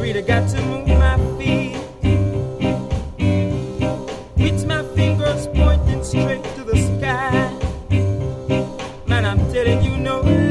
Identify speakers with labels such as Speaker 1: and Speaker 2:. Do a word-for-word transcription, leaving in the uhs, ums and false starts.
Speaker 1: really got to move my feet with my fingers pointing straight to the sky. Man, I'm telling you, no